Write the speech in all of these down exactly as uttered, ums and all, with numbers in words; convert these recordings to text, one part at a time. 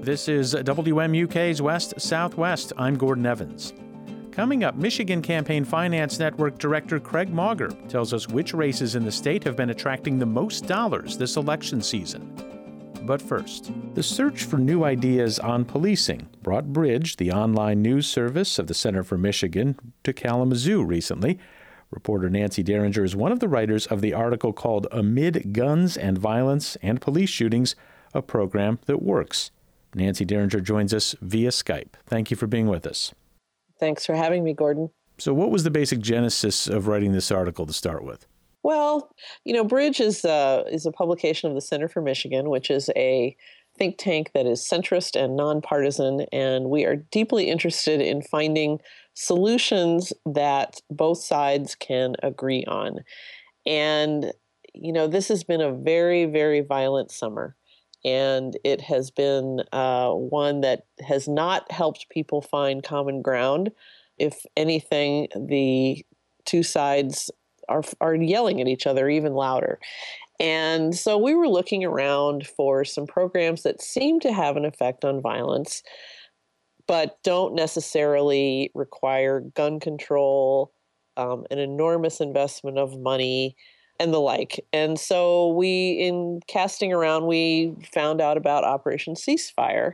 This is W M U K's West Southwest. I'm Gordon Evans. Coming up, Michigan Campaign Finance Network Director Craig Mauger tells us which races in the state have been attracting the most dollars this election season. But first, the search for new ideas on policing brought Bridge, the online news service of the Center for Michigan, to Kalamazoo recently. Reporter Nancy Derringer is one of the writers of the article called Amid Guns and Violence and Police Shootings, a program that works. Nancy Derringer joins us via Skype. Thank you for being with us. Thanks for having me, Gordon. So what was the basic genesis of writing this article to start with? Well, you know, Bridge is, uh, is a publication of the Center for Michigan, which is a think tank that is centrist and nonpartisan, and we are deeply interested in finding solutions that both sides can agree on. And, you know, this has been a very, very violent summer. And it has been uh, one that has not helped people find common ground. If anything, the two sides are are yelling at each other even louder. And so we were looking around for some programs that seem to have an effect on violence, but don't necessarily require gun control, um, an enormous investment of money, and the like. And so we, in casting around, we found out about Operation Ceasefire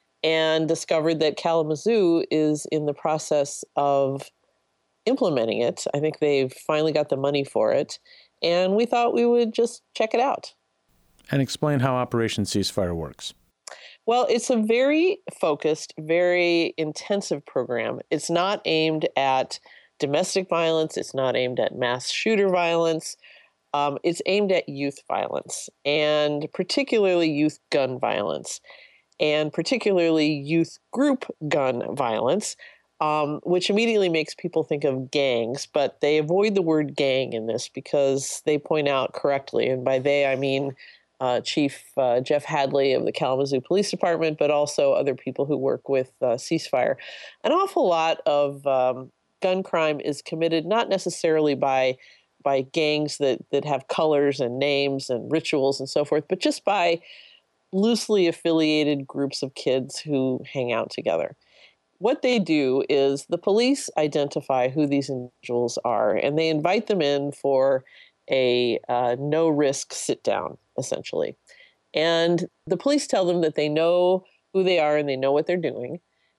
and discovered that Kalamazoo is in the process of implementing it. I think they've finally got the money for it. And we thought we would just check it out. And explain how Operation Ceasefire works. Well, it's a very focused, very intensive program. It's not aimed at domestic violence. It's not aimed at mass shooter violence. Um, it's aimed at youth violence, and particularly youth gun violence, and particularly youth group gun violence, um, which immediately makes people think of gangs, but they avoid the word gang in this because they point out correctly, and by they I mean uh, Chief uh, Jeff Hadley of the Kalamazoo Police Department, but also other people who work with uh, Ceasefire. An awful lot of um, gun crime is committed not necessarily by by gangs that, that have colors and names and rituals and so forth, but just by loosely affiliated groups of kids who hang out together. What they do is the police identify who these individuals are, and they invite them in for a uh, no-risk sit-down, essentially. And the police tell them that they know who they are and they know what they're doing,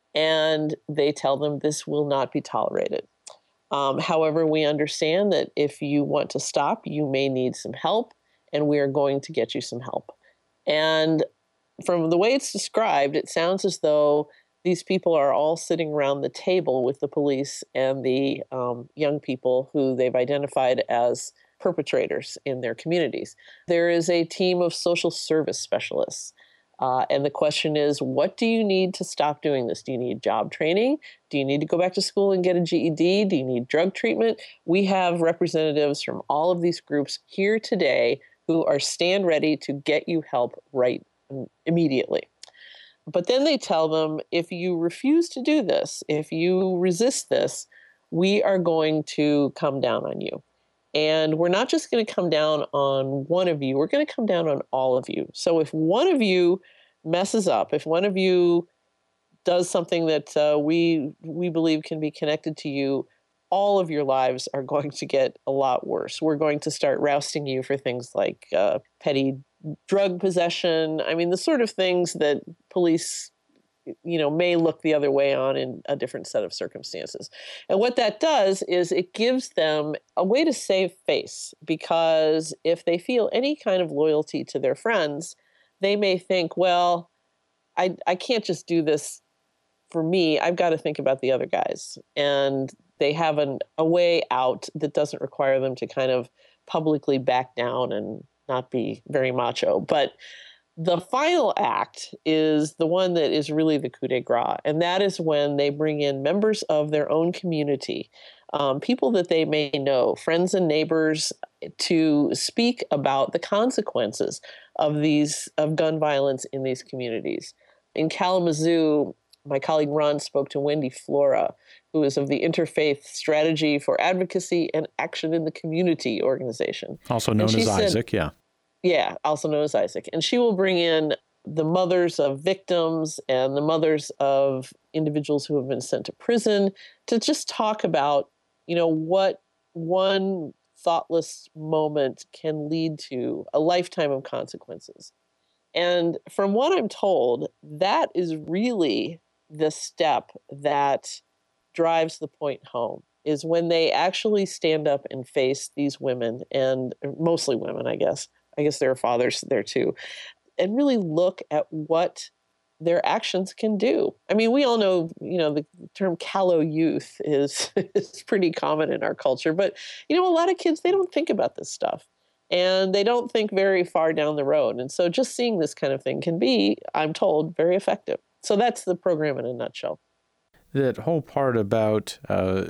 and they tell them this will not be tolerated. Um, however, we understand that if you want to stop, you may need some help, and we are going to get you some help. And from the way it's described, it sounds as though these people are all sitting around the table with the police and the um, young people who they've identified as perpetrators in their communities. There is a team of social service specialists. Uh, and the question is, what do you need to stop doing this? Do you need job training? Do you need to go back to school and get a G E D? Do you need drug treatment? We have representatives from all of these groups here today who are stand ready to get you help right immediately. But then they tell them, if you refuse to do this, if you resist this, we are going to come down on you. And we're not just going to come down on one of you, we're going to come down on all of you. So if one of you messes up, if one of you does something that uh, we we believe can be connected to you, all of your lives are going to get a lot worse. We're going to start rousting you for things like uh, petty drug possession. I mean, the sort of things that police you know, may look the other way on in a different set of circumstances. And what that does is it gives them a way to save face, because if they feel any kind of loyalty to their friends, they may think, well, I, I can't just do this for me. I've got to think about the other guys. And they have an, a way out that doesn't require them to kind of publicly back down and not be very macho. But the final act is the one that is really the coup de grace, and that is when they bring in members of their own community, um, people that they may know, friends and neighbors, to speak about the consequences of these of gun violence in these communities. In Kalamazoo, my colleague Ron spoke to Wendy Flora, who is of the Interfaith Strategy for Advocacy and Action in the Community organization. Also known as said, Isaac, yeah. Yeah, also known as Isaac. And she will bring in the mothers of victims and the mothers of individuals who have been sent to prison to just talk about, you know, what one thoughtless moment can lead to a lifetime of consequences. And from what I'm told, that is really the step that drives the point home, is when they actually stand up and face these women, and mostly women, I guess. I guess there are fathers there too, and really look at what their actions can do. I mean, we all know, you know, the term callow youth is, is pretty common in our culture, but, you know, a lot of kids, they don't think about this stuff and they don't think very far down the road. And so just seeing this kind of thing can be, I'm told, very effective. So that's the program in a nutshell. That whole part about uh,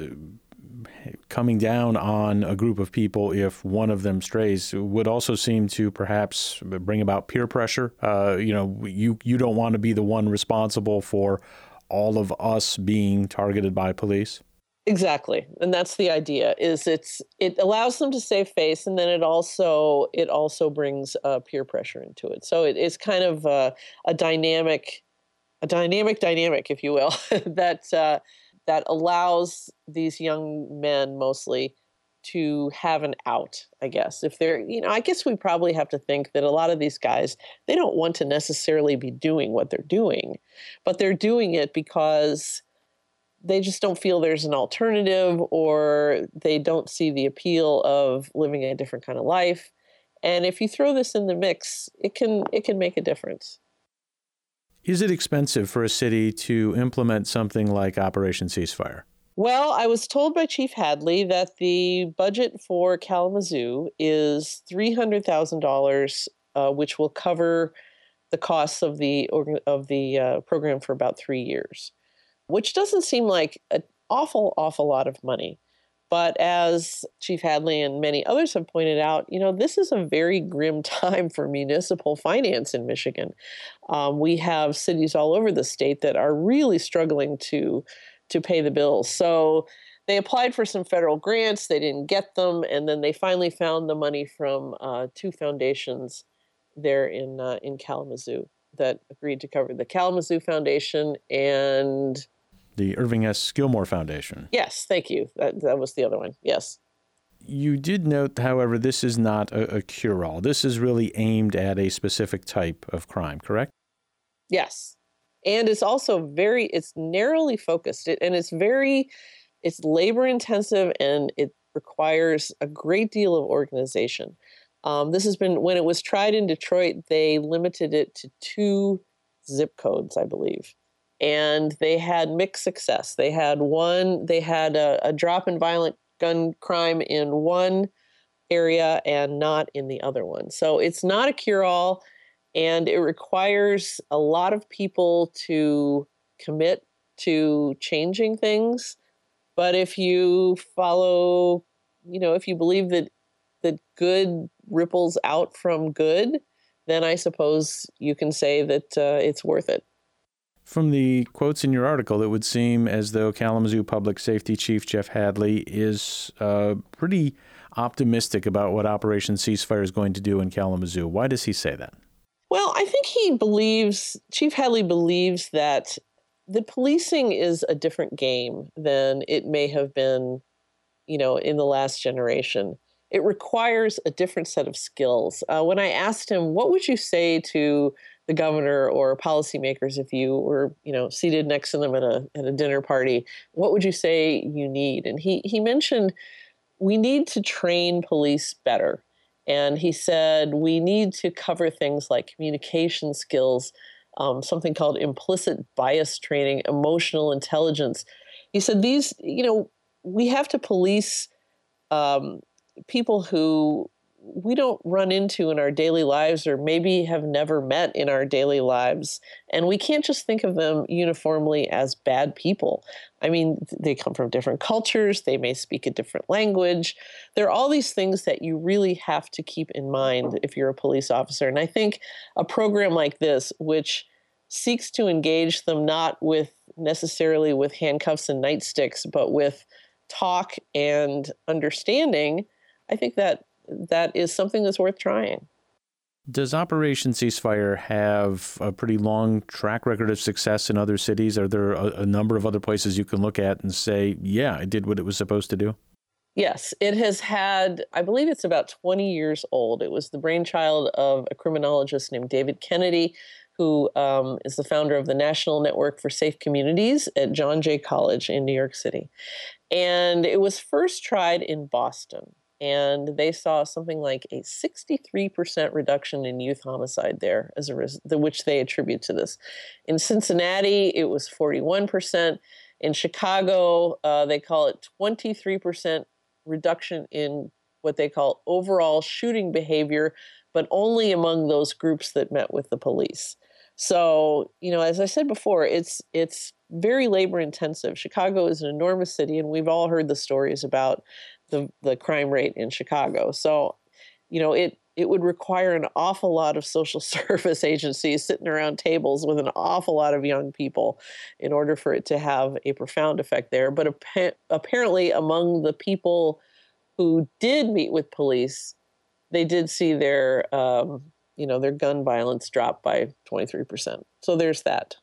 coming down on a group of people if one of them strays would also seem to perhaps bring about peer pressure. Uh, you know, you, you don't want to be the one responsible for all of us being targeted by police. Exactly. And that's the idea, is it's it allows them to save face, and then it also it also brings uh, peer pressure into it. So it is kind of uh, a dynamic a dynamic dynamic, if you will, that uh, that allows these young men mostly to have an out, I guess. If they're, you know, I guess we probably have to think that a lot of these guys, they don't want to necessarily be doing what they're doing, but they're doing it because they just don't feel there's an alternative, or they don't see the appeal of living a different kind of life. And if you throw this in the mix, it can it can make a difference. Is it expensive for a city to implement something like Operation Ceasefire? Well, I was told by Chief Hadley that the budget for Kalamazoo is three hundred thousand dollars, uh, which will cover the costs of the of the uh, program for about three years, which doesn't seem like an awful, awful lot of money. But as Chief Hadley and many others have pointed out, you know, this is a very grim time for municipal finance in Michigan. Um, we have cities all over the state that are really struggling to, to pay the bills. So they applied for some federal grants, they didn't get them, and then they finally found the money from uh, two foundations there in uh, in Kalamazoo that agreed to cover the Kalamazoo Foundation and the Irving S. Gilmore Foundation. Yes, thank you. That, that was the other one. Yes. You did note, however, this is not a, a cure-all. This is really aimed at a specific type of crime, correct? Yes. And it's also very, it's narrowly focused, it, and it's very, it's labor intensive, and it requires a great deal of organization. Um, this has been, when it was tried in Detroit, they limited it to two zip codes, I believe. And they had mixed success. They had one, they had a, a drop in violent gun crime in one area and not in the other one. So it's not a cure-all, and it requires a lot of people to commit to changing things. But if you follow, you know, if you believe that that good ripples out from good, then I suppose you can say that uh, it's worth it. From the quotes in your article, it would seem as though Kalamazoo Public Safety Chief Jeff Hadley is uh, pretty optimistic about what Operation Ceasefire is going to do in Kalamazoo. Why does he say that? Well, I think he believes, Chief Hadley believes that the policing is a different game than it may have been, you know, in the last generation. It requires a different set of skills. Uh, when I asked him, what would you say to the governor or policymakers if you were, you know, seated next to them at a at a dinner party, what would you say you need? And he he mentioned we need to train police better. And he said we need to cover things like communication skills, um, something called implicit bias training, emotional intelligence. He said these, you know, we have to police um, people who we don't run into in our daily lives, or maybe have never met in our daily lives. And we can't just think of them uniformly as bad people. I mean, they come from different cultures. They may speak a different language. There are all these things that you really have to keep in mind if you're a police officer. And I think a program like this, which seeks to engage them not with necessarily with handcuffs and nightsticks, but with talk and understanding, I think that that is something that's worth trying. Does Operation Ceasefire have a pretty long track record of success in other cities? Are there a, a number of other places you can look at and say, yeah, it did what it was supposed to do? Yes, it has had, I believe it's about twenty years old. It was the brainchild of a criminologist named David Kennedy, who um, is the founder of the National Network for Safe Communities at John Jay College in New York City. And it was first tried in Boston. And they saw something like a sixty-three percent reduction in youth homicide there, as a res- which they attribute to this. In Cincinnati, it was forty-one percent. In Chicago, uh, they call it twenty-three percent reduction in what they call overall shooting behavior, but only among those groups that met with the police. So, you know, as I said before, it's it's very labor intensive. Chicago is an enormous city, and we've all heard the stories about the the crime rate in Chicago. So, you know, it it would require an awful lot of social service agencies sitting around tables with an awful lot of young people in order for it to have a profound effect there. But appa- apparently among the people who did meet with police, they did see their, um, you know, their gun violence drop by twenty-three percent. So there's that.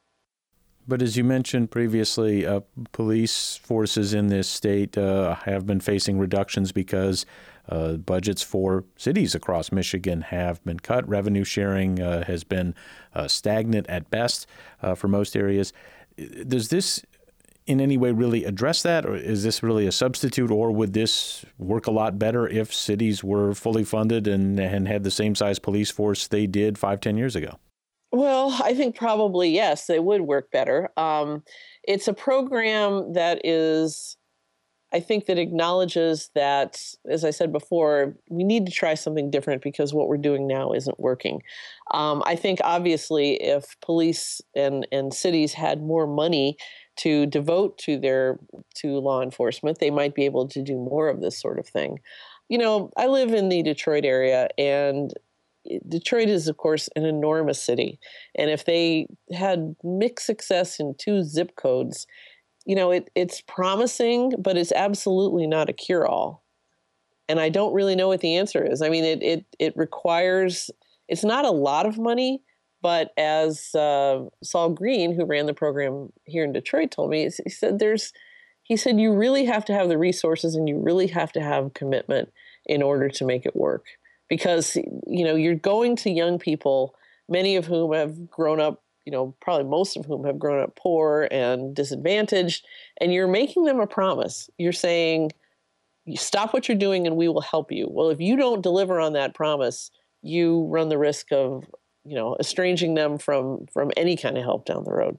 But as you mentioned previously, uh, police forces in this state uh, have been facing reductions because uh, budgets for cities across Michigan have been cut. Revenue sharing uh, has been uh, stagnant at best uh, for most areas. Does this in any way really address that, or is this really a substitute, or would this work a lot better if cities were fully funded and, and had the same size police force they did five, ten years ago? Well, I think probably, yes, it would work better. Um, it's a program that is, I think, that acknowledges that, as I said before, we need to try something different because what we're doing now isn't working. Um, I think, obviously, if police and, and cities had more money to devote to their to law enforcement, they might be able to do more of this sort of thing. You know, I live in the Detroit area, and Detroit is, of course, an enormous city. And if they had mixed success in two zip codes, you know, it, it's promising, but it's absolutely not a cure-all. And I don't really know what the answer is. I mean, it it it requires, it's not a lot of money, but as uh, Saul Green, who ran the program here in Detroit, told me, he said, there's, he said, you really have to have the resources and you really have to have commitment in order to make it work. Because, you know, you're going to young people, many of whom have grown up, you know, probably most of whom have grown up poor and disadvantaged, and you're making them a promise. You're saying, you stop what you're doing and we will help you. Well, if you don't deliver on that promise, you run the risk of, you know, estranging them from, from any kind of help down the road.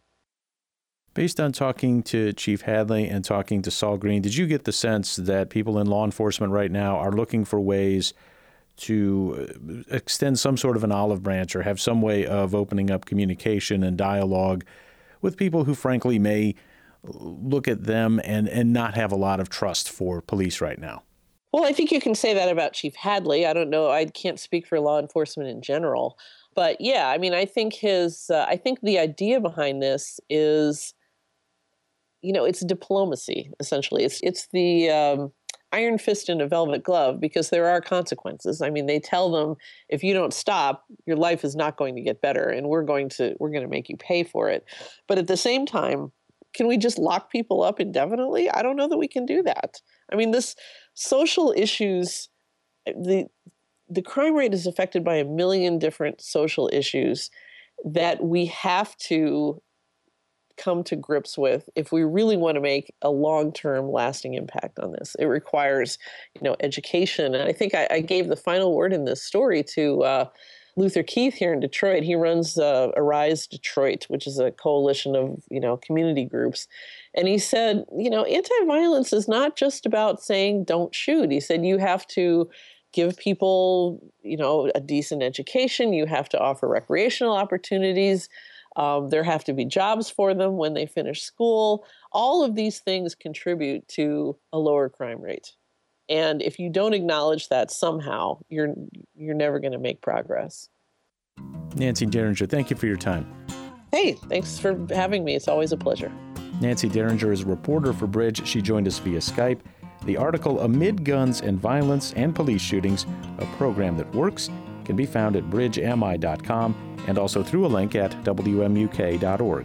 Based on talking to Chief Hadley and talking to Saul Green, did you get the sense that people in law enforcement right now are looking for ways to extend some sort of an olive branch or have some way of opening up communication and dialogue with people who, frankly, may look at them and, and not have a lot of trust for police right now? Well, I think you can say that about Chief Hadley. I don't know. I can't speak for law enforcement in general. But yeah, I mean, I think his, uh, I think the idea behind this is, you know, it's diplomacy, essentially. It's, it's the, um, iron fist in a velvet glove, because there are consequences. I mean, they tell them, if you don't stop, your life is not going to get better, and we're going to we're going to make you pay for it. But at the same time, can we just lock people up indefinitely? I don't know that we can do that. I mean, this social issues, the the crime rate is affected by a million different social issues that we have to come to grips with if we really want to make a long-term lasting impact on this. It requires, you know, education. And I think I, I gave the final word in this story to uh, Luther Keith here in Detroit. He runs uh, Arise Detroit, which is a coalition of, you know, community groups. And he said, you know, anti-violence is not just about saying don't shoot. He said you have to give people, you know, a decent education. You have to offer recreational opportunities. Um, there have to be jobs for them when they finish school. All of these things contribute to a lower crime rate. And if you don't acknowledge that somehow, you're you're never going to make progress. Nancy Derringer, thank you for your time. Hey, thanks for having me. It's always a pleasure. Nancy Derringer is a reporter for Bridge. She joined us via Skype. The article, Amid Guns and Violence and Police Shootings, a Program That Works, can be found at bridge m i dot com and also through a link at w m u k dot org.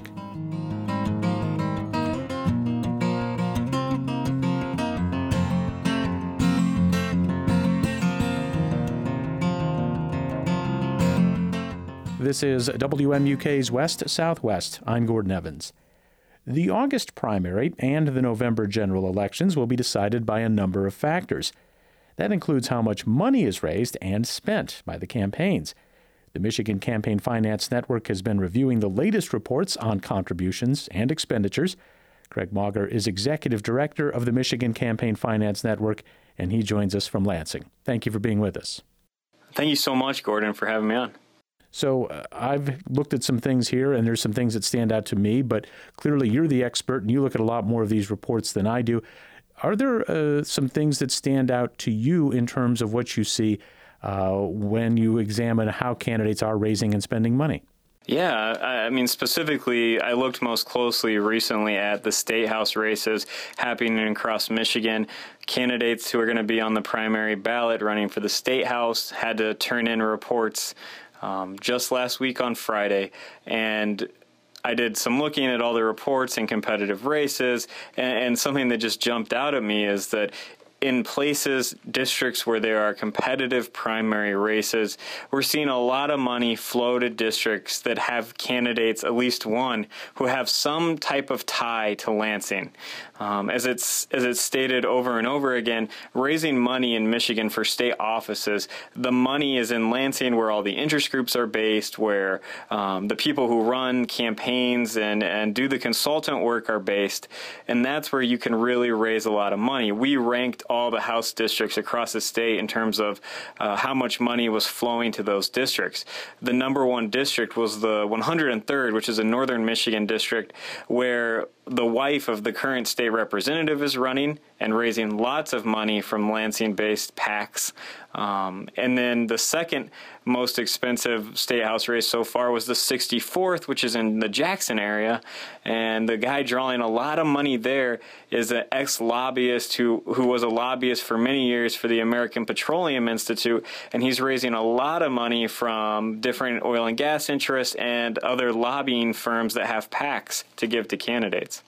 This is W M U K's West Southwest. I'm Gordon Evans. The August primary and the November general elections will be decided by a number of factors. That includes how much money is raised and spent by the campaigns. The Michigan Campaign Finance Network has been reviewing the latest reports on contributions and expenditures. Craig Mauger is executive director of the Michigan Campaign Finance Network, and he joins us from Lansing. Thank you for being with us. Thank you so much, Gordon, for having me on. So uh, I've looked at some things here, and there's some things that stand out to me, but clearly you're the expert, and you look at a lot more of these reports than I do. Are there uh, some things that stand out to you in terms of what you see uh, when you examine how candidates are raising and spending money? Yeah, I mean, specifically, I looked most closely recently at the state house races happening across Michigan. Candidates who are going to be on the primary ballot running for the state house had to turn in reports um, just last week on Friday, and I did some looking at all the reports and competitive races, and, and something that just jumped out at me is that in places, districts where there are competitive primary races, we're seeing a lot of money flow to districts that have candidates, at least one, who have some type of tie to Lansing. Um, as it's as it's stated over and over again, raising money in Michigan for state offices, the money is in Lansing where all the interest groups are based, where um, the people who run campaigns and, and do the consultant work are based, and that's where you can really raise a lot of money. We ranked all the House districts across the state in terms of uh, how much money was flowing to those districts. The number one district was the one hundred third, which is a northern Michigan district, where the wife of the current state representative is running and raising lots of money from Lansing-based PACs. Um, and then the second most expensive state house race so far was the sixty-fourth, which is in the Jackson area. And the guy drawing a lot of money there is an ex-lobbyist who, who was a lobbyist for many years for the American Petroleum Institute. And he's raising a lot of money from different oil and gas interests and other lobbying firms that have PACs to give to candidates.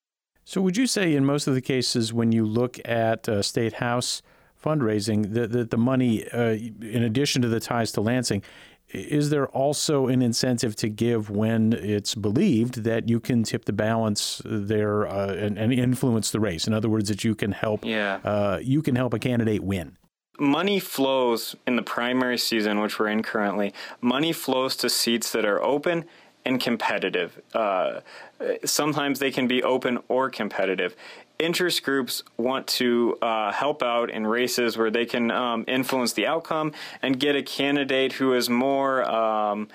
So would you say in most of the cases when you look at uh, state house fundraising, that the, the money, uh, in addition to the ties to Lansing, is there also an incentive to give when it's believed that you can tip the balance there uh, and, and influence the race? In other words, that you can help, yeah. uh, you can help a candidate win. Money flows in the primary season, which we're in currently. Money flows to seats that are open and competitive. Uh, sometimes they can be open or competitive. Interest groups want to uh, help out in races where they can um, influence the outcome and get a candidate who is more um,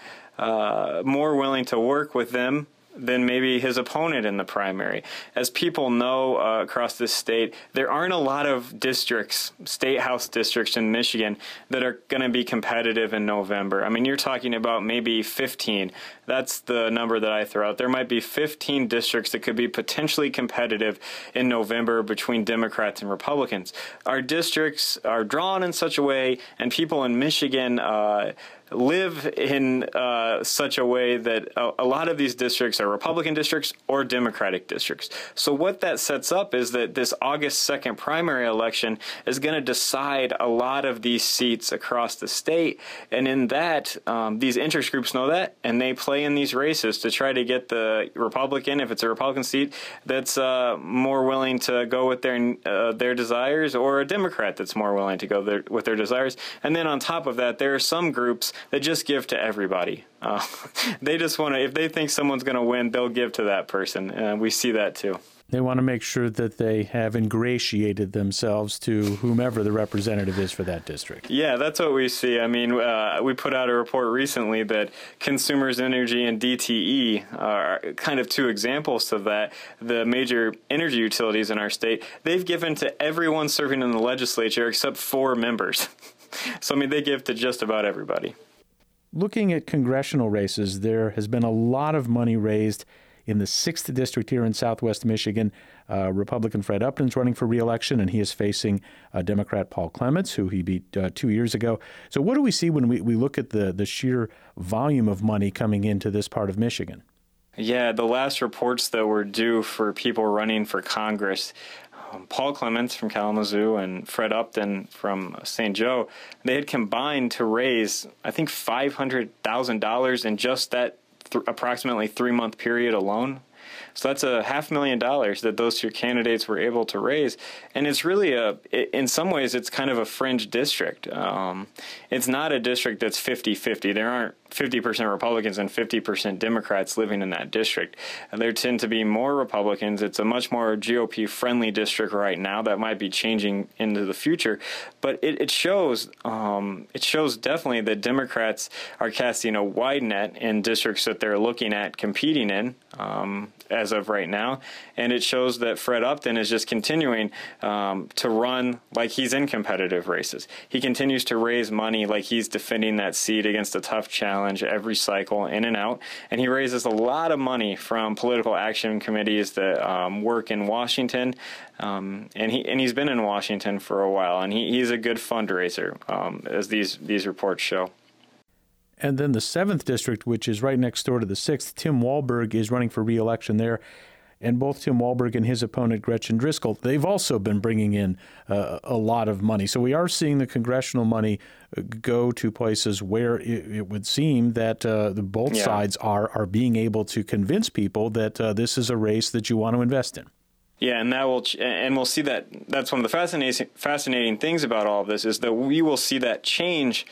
uh, more willing to work with them than maybe his opponent in the primary. As people know uh, across this state, there aren't a lot of districts, state house districts in Michigan that are going to be competitive in November. I mean, you're talking about maybe fifteen. That's the number that I throw out. There might be fifteen districts that could be potentially competitive in November between Democrats and Republicans. Our districts are drawn in such a way, and people in Michigan uh, live in uh, such a way that a, a lot of these districts are Republican districts or Democratic districts. So what that sets up is that this August second primary election is going to decide a lot of these seats across the state. And in that, um, these interest groups know that, and they play in these races to try to get the Republican, if it's a Republican seat, that's uh, more willing to go with their uh, their desires, or a Democrat that's more willing to go there with their desires. And then on top of that, there are some groups that just give to everybody. Uh, they just want to, if they think someone's going to win, they'll give to that person. Uh, we see that too. They want to make sure that they have ingratiated themselves to whomever the representative is for that district. Yeah, that's what we see. I mean, uh, we put out a report recently that Consumers Energy and D T E are kind of two examples of that. The major energy utilities in our state, they've given to everyone serving in the legislature except four members. So, I mean, they give to just about everybody. Looking at congressional races, there has been a lot of money raised In the sixth district here in Southwest Michigan, uh, Republican Fred Upton's running for re-election, and he is facing uh, Democrat Paul Clements, who he beat uh, two years ago. So what do we see when we, we look at the, the sheer volume of money coming into this part of Michigan? Yeah, the last reports that were due for people running for Congress, um, Paul Clements from Kalamazoo and Fred Upton from Saint Joe, they had combined to raise, I think, five hundred thousand dollars in just that th- approximately three-month period alone. So that's a half million dollars that those two candidates were able to raise. And it's really a, in some ways, it's kind of a fringe district. Um, it's not a district that's fifty-fifty. There aren't fifty percent Republicans and fifty percent Democrats living in that district. And there tend to be more Republicans. It's a much more G O P-friendly district right now. That might be changing into the future. But it, it shows um, it shows definitely that Democrats are casting a wide net in districts that they're looking at competing in um, as of right now. And it shows that Fred Upton is just continuing um, to run like he's in competitive races. He continues to raise money like he's defending that seat against a tough challenge every cycle, in and out. And he raises a lot of money from political action committees that um, work in Washington. Um, and he and he's been in Washington for a while, and he, he's a good fundraiser, um, as these these reports show. And then the seventh district, which is right next door to the sixth, Tim Walberg is running for re-election there. And both Tim Walberg and his opponent, Gretchen Driscoll, they've also been bringing in uh, a lot of money. So we are seeing the congressional money go to places where it, it would seem that uh, the both yeah. sides are are being able to convince people that uh, this is a race that you want to invest in. Yeah, and that will, and we'll see that. That's one of the fascinating fascinating things about all of this, is that we will see that change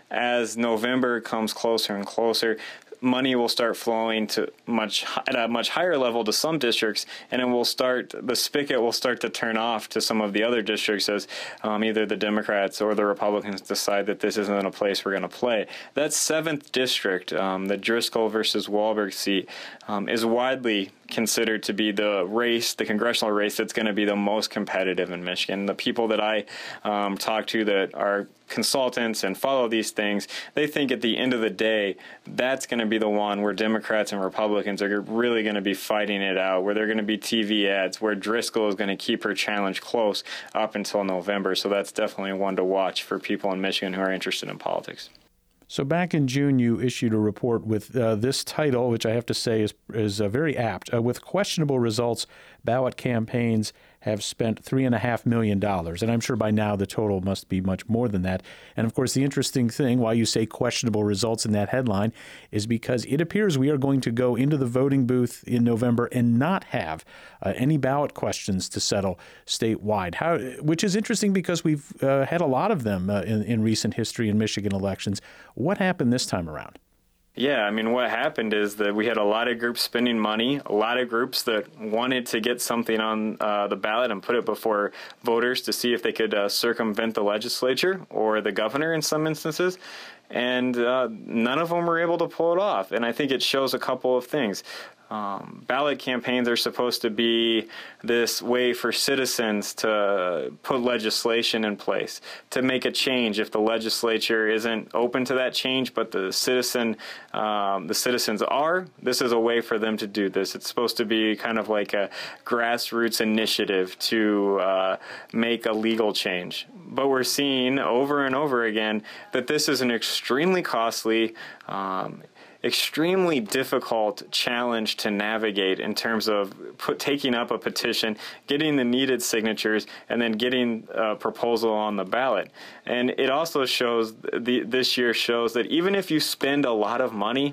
as November comes closer and closer. Money will start flowing to much at a much higher level to some districts, and it will start, the spigot will start to turn off to some of the other districts as um, either the Democrats or the Republicans decide that this isn't a place we're going to play. That seventh district, um, the Driscoll versus Walberg seat, um, is widely considered to be the race, the congressional race that's going to be the most competitive in Michigan. The people that I um, talk to that are consultants and follow these things, they think at the end of the day, that's going to be the one where Democrats and Republicans are really going to be fighting it out, where they're going to be T V ads, where Driscoll is going to keep her challenge close up until November. So that's definitely one to watch for people in Michigan who are interested in politics. So back in June, you issued a report with uh, this title, which I have to say is is uh, very apt. Uh, with questionable results, ballot campaigns have spent three point five million dollars. And I'm sure by now the total must be much more than that. And, of course, the interesting thing, why you say questionable results in that headline, is because it appears we are going to go into the voting booth in November and not have uh, any ballot questions to settle statewide, How, which is interesting because we've uh, had a lot of them uh, in, in recent history in Michigan elections. What happened this time around? Yeah, I mean, what happened is that we had a lot of groups spending money, a lot of groups that wanted to get something on uh, the ballot and put it before voters to see if they could uh, circumvent the legislature or the governor in some instances. And uh, none of them were able to pull it off. And I think it shows a couple of things. Um, ballot campaigns are supposed to be this way for citizens to put legislation in place, to make a change if the legislature isn't open to that change, but the citizen, um, the citizens are. This is a way for them to do this. It's supposed to be kind of like a grassroots initiative to uh, make a legal change. But we're seeing over and over again that this is an extremely costly, um, extremely difficult challenge to navigate in terms of put, taking up a petition, getting the needed signatures, and then getting a proposal on the ballot. And it also shows, the, this year shows that even if you spend a lot of money,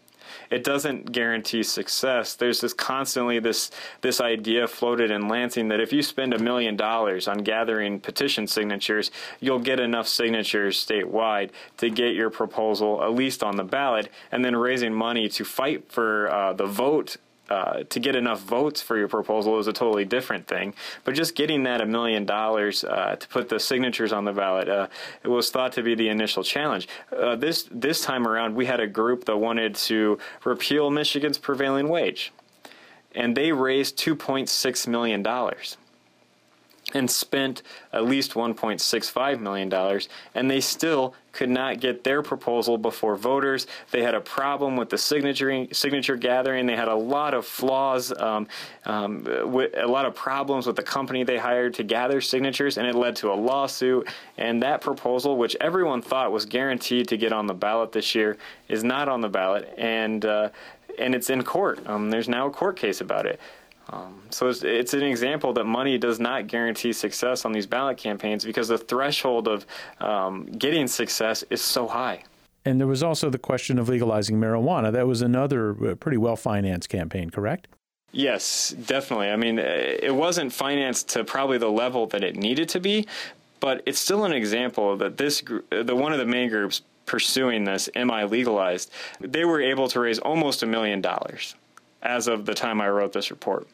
it doesn't guarantee success. There's this constantly this this idea floated in Lansing that if you spend a million dollars on gathering petition signatures, you'll get enough signatures statewide to get your proposal at least on the ballot, and then raising money to fight for uh, the vote Uh, to get enough votes for your proposal is a totally different thing. But just getting that a million dollars uh, to put the signatures on the ballot, uh, it was thought to be the initial challenge. Uh, this this time around, we had a group that wanted to repeal Michigan's prevailing wage, and they raised two point six million dollars. and spent at least one point six five million dollars, and they still could not get their proposal before voters. They had a problem with the signature signature gathering. They had a lot of flaws, um, um, with a lot of problems with the company they hired to gather signatures, and it led to a lawsuit. And that proposal, which everyone thought was guaranteed to get on the ballot this year, is not on the ballot, and uh, and it's in court. Um, there's now a court case about it. Um, so it's, it's an example that money does not guarantee success on these ballot campaigns because the threshold of um, getting success is so high. And there was also the question of legalizing marijuana. That was another pretty well-financed campaign, correct? Yes, definitely. I mean, it wasn't financed to probably the level that it needed to be, but it's still an example that this, the one of the main groups pursuing this, M I Legalized, they were able to raise almost a million dollars as of the time I wrote this report.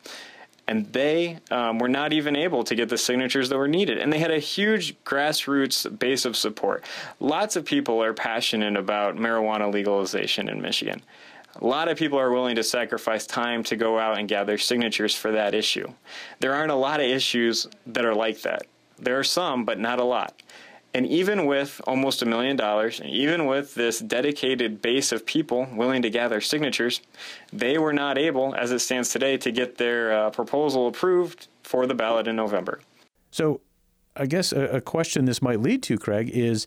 And they um, were not even able to get the signatures that were needed. And they had a huge grassroots base of support. Lots of people are passionate about marijuana legalization in Michigan. A lot of people are willing to sacrifice time to go out and gather signatures for that issue. There aren't a lot of issues that are like that. There are some, but not a lot. And even with almost a million dollars, and even with this dedicated base of people willing to gather signatures, they were not able, as it stands today, to get their uh, proposal approved for the ballot in November. So I guess a, a question this might lead to, Craig, is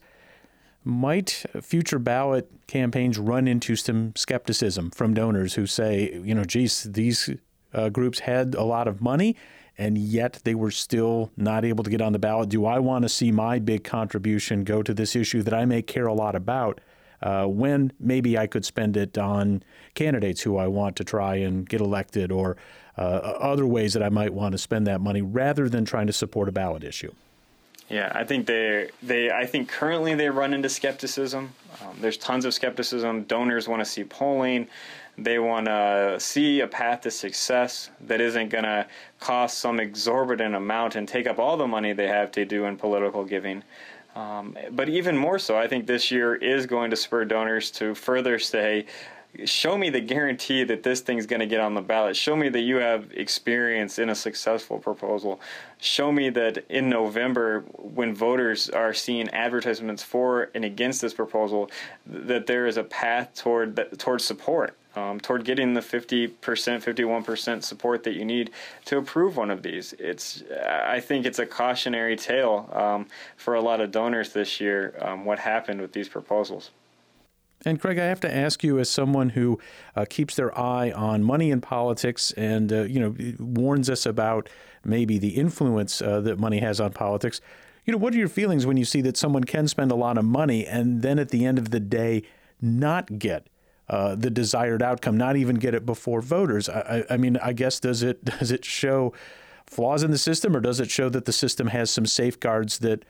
might future ballot campaigns run into some skepticism from donors who say, you know, geez, these uh, groups had a lot of money, and yet they were still not able to get on the ballot. Do I want to see my big contribution go to this issue that I may care a lot about uh, when maybe I could spend it on candidates who I want to try and get elected, or uh, other ways that I might want to spend that money rather than trying to support a ballot issue? Yeah, I think they they I think currently they run into skepticism. Um, there's tons of skepticism. Donors want to see polling. They want to see a path to success that isn't going to cost some exorbitant amount and take up all the money they have to do in political giving. Um, but even more so, I think this year is going to spur donors to further say, show me the guarantee that this thing's going to get on the ballot. Show me that you have experience in a successful proposal. Show me that in November, when voters are seeing advertisements for and against this proposal, that there is a path toward toward support, um, toward getting the fifty percent, fifty-one percent support that you need to approve one of these. It's, I think it's a cautionary tale um, for a lot of donors this year, um, what happened with these proposals. And Craig, I have to ask you, as someone who uh, keeps their eye on money in politics and uh, you know warns us about maybe the influence uh, that money has on politics, you know, what are your feelings when you see that someone can spend a lot of money and then at the end of the day not get uh, the desired outcome, not even get it before voters? I, I mean, I guess does it does it show flaws in the system, or does it show that the system has some safeguards that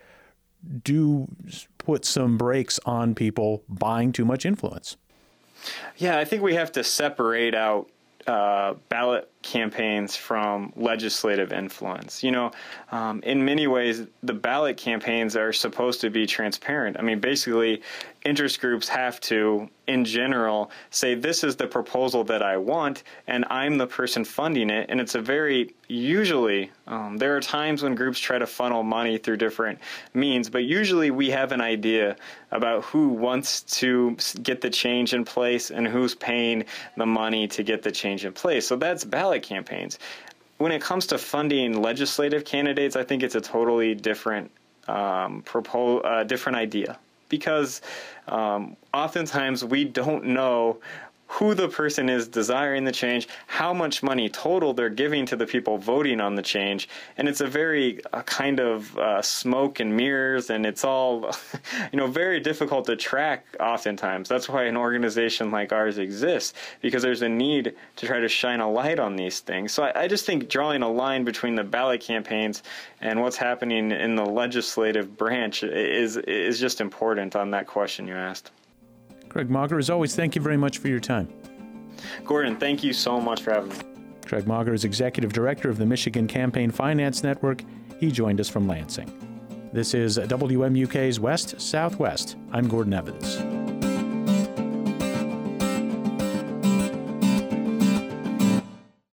do put some brakes on people buying too much influence? Yeah, I think we have to separate out uh, ballot campaigns from legislative influence. You know, um, in many ways, the ballot campaigns are supposed to be transparent. I mean, basically, interest groups have to, in general, say, this is the proposal that I want, and I'm the person funding it. And it's a very, usually, um, there are times when groups try to funnel money through different means, but usually we have an idea about who wants to get the change in place and who's paying the money to get the change in place. So that's ballot campaigns. When it comes to funding legislative candidates, I think it's a totally different um, propose, uh, different idea, because um, oftentimes we don't know who the person is desiring the change, how much money total they're giving to the people voting on the change. And it's a very uh, kind of uh, smoke and mirrors, and it's all, you know, very difficult to track oftentimes. That's why an organization like ours exists, because there's a need to try to shine a light on these things. So I, I just think drawing a line between the ballot campaigns and what's happening in the legislative branch is, is just important on that question you asked. Craig Mauger, as always, thank you very much for your time. Gordon, thank you so much for having me. Craig Mauger is Executive Director of the Michigan Campaign Finance Network. He joined us from Lansing. This is W M U K's West Southwest. I'm Gordon Evans.